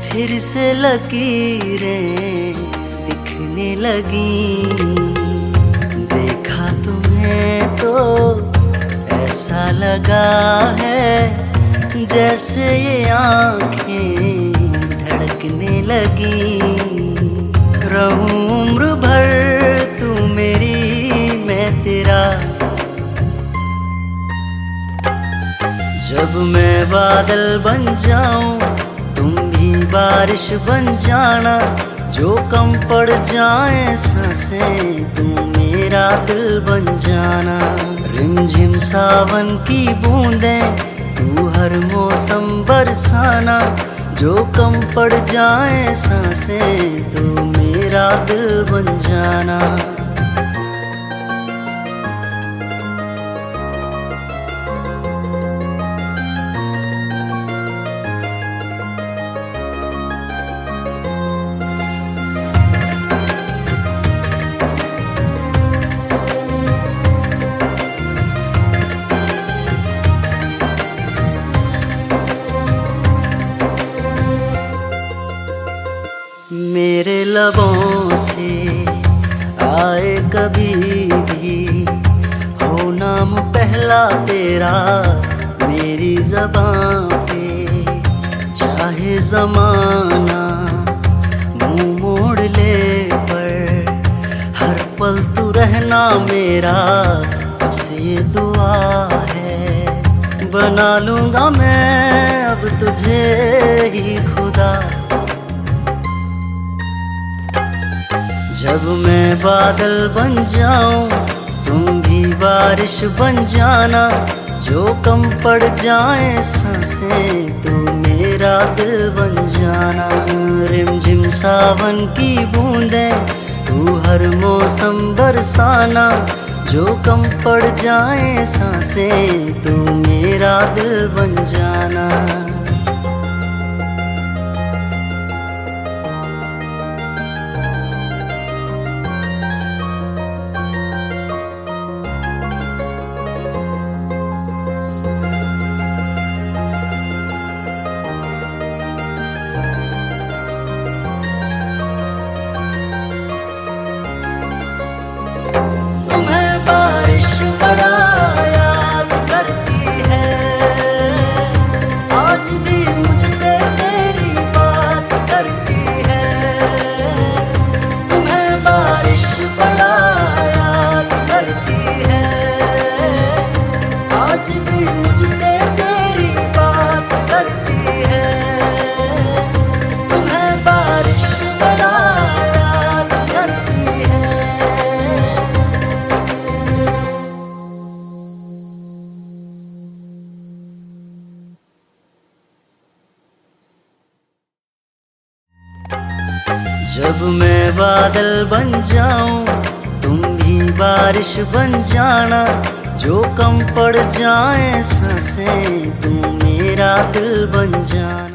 फिर से लकीरें दिखने लगी। देखा तुम्हें तो ऐसा लगा है जैसे ये आँखें धड़कने लगी। रहूं उम्र भर तू मेरी मैं तेरा। जब मैं बादल बन जाऊं तुम भी बारिश बन जाना। जो कम पड़ जाए सांसें तुम मेरा दिल बन जाना। रिमझिम सावन की बूंदें तू हर मौसम बरसाना। जो कम पड़ जाए सांसें तू मेरा दिल बन जाना। मेरे लबों से आए कभी भी हो नाम पहला तेरा मेरी ज़बां पे। चाहे ज़माना मुँह मोड़ ले पर हर पल तू रहना मेरा बस ये दुआ है। बना लूँगा मैं अब तुझे ही खुदा। जब मैं बादल बन जाऊं तुम भी बारिश बन जाना। जो कम पड़ जाए सांसें तू मेरा दिल बन जाना। रिमझिम सावन की बूंदें तू हर मौसम बरसाना। जो कम पड़ जाए सांसें तू मेरा दिल बन जाना। तुम्हें बारिश बड़ा याद करती है। आज भी मुझसे तेरी बात करती है। तुम्हें बारिश बड़ा याद करती है। आज भी मुझसे तेरी बात करती है। तुम्हें बारिश बड़ा याद करती है। जब मैं बादल बन जाऊं तुम भी बारिश बन जाना। जो कम पड़ जाए सांसें तुम मेरा दिल बन जाना।